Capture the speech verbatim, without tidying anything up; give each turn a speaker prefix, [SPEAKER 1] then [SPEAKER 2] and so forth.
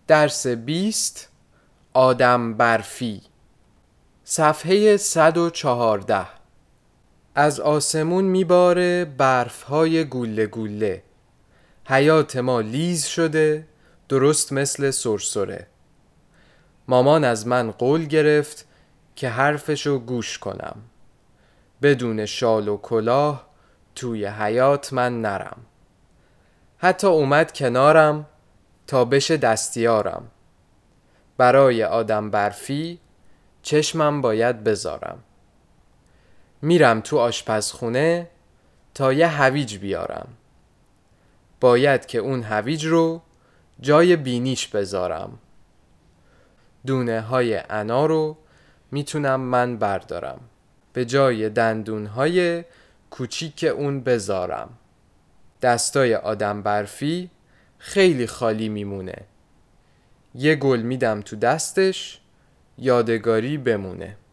[SPEAKER 1] درس بیست، آدم برفی. صفحه صد و چهارده. از آسمون میباره برفهای گوله گوله، حیات ما لیز شده درست مثل سرسره. مامان از من قول گرفت که حرفشو گوش کنم، بدون شال و کلاه توی حیات من نرم. حتی اومد کنارم تا بشه دستیارم، برای آدم برفی چشمم باید بذارم. میرم تو آشپزخونه تا یه هویج بیارم، باید که اون هویج رو جای بینیش بذارم. دونه های انار رو میتونم من بردارم، به جای دندون های کوچیک اون بذارم. دستای آدم برفی خیلی خالی میمونه، یه گل میدم تو دستش یادگاری بمونه.